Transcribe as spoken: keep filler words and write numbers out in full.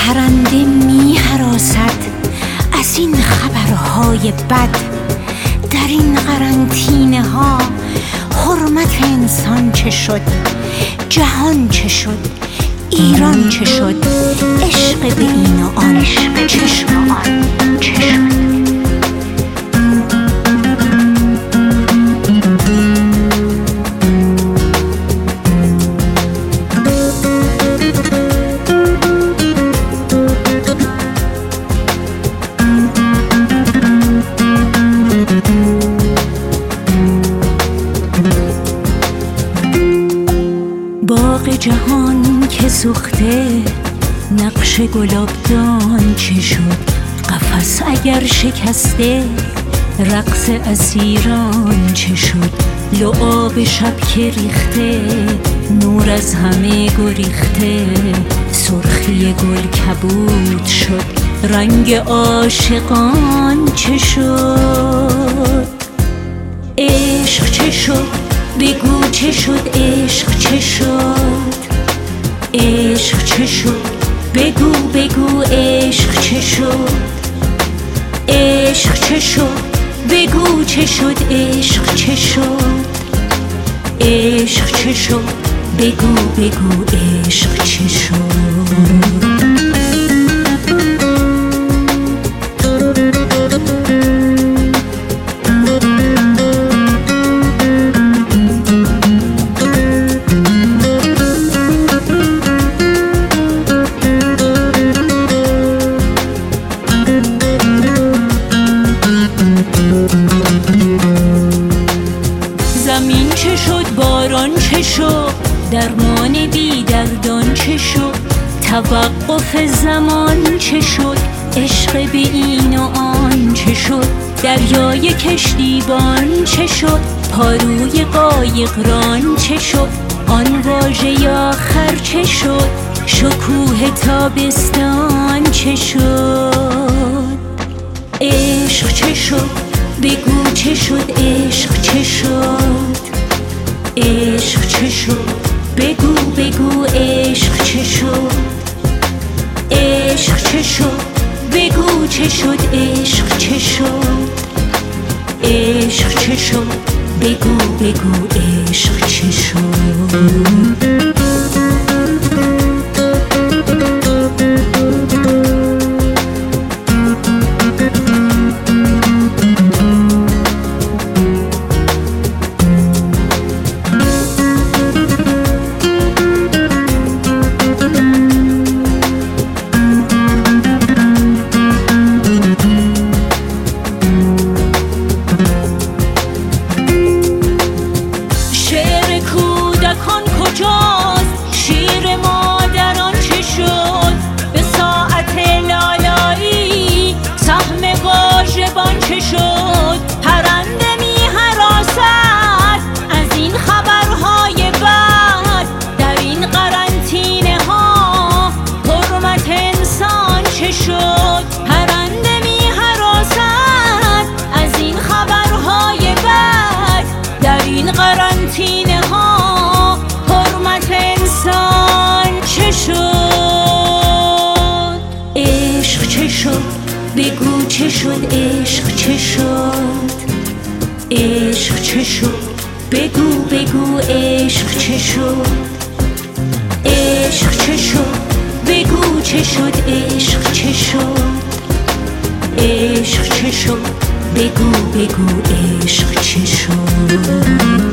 پرنده می هراسد از این خبرهای بد. در این قرنطینه ها حرمت انسان چه شد؟ جهان چه شد؟ ایران چه شد؟ عشق به این و آن چه شد؟ چه شد؟ باغ جهان که سوخته نقش گلابدان چه شد؟ قفس اگر شکسته رقص اسیران چه شد؟ لعاب شب که ریخته نور از همه گریخته، سرخی گل کبود شد رنگ عاشقان چه شد؟ عشق چه شد؟ بگو چه شد؟ عشق چه شد؟ عشق چه شد؟ بگو بگو عشق چه شد؟ عشق چه شد؟ بگو چه شد؟ عشق چه شد؟ عشق چه شد؟ بگو بگو عشق چه شد؟ زمین چه شد؟ باران چه شد؟ درمان بی دردان چه شد؟ توقف زمان چه شد؟ عشق به این و آن چه شد؟ دریای کشتیبان چه شد؟ پاروی قایقران چه شد؟ آن واژه آخر چه شد؟ شکوه تابستان چه شد؟ عشق چه شد؟ بگو چه شد؟ عشق چه شد؟ عشق چه شد؟ بگو بگو عشق چه شد؟ عشق چه شد؟ بگو چه شد؟ عشق چه شد؟ عشق چه شد؟ بگو بگو عشق چه شد؟ کودکان کجاست؟ شیر مادران چه شد؟ به ساعت لالایی سهم واژبان چه شد؟ پرنده می هراسد از این خبرهای بد. در این قرنطینه ها حرمت انسان چه شد؟ پرنده می هراسد از این خبرهای بد. در این قرنطینه ها حرمت انسان چه شد؟ عشق چه شد؟ بگو چه شد؟ عشق چه شد؟ عشق چه شد؟ بگو بگو عشق چه شد؟ عشق چه شد؟ بگو چه شد؟ عشق چه شد؟ عشق چه شد؟ بگو بگو عشق چه شد؟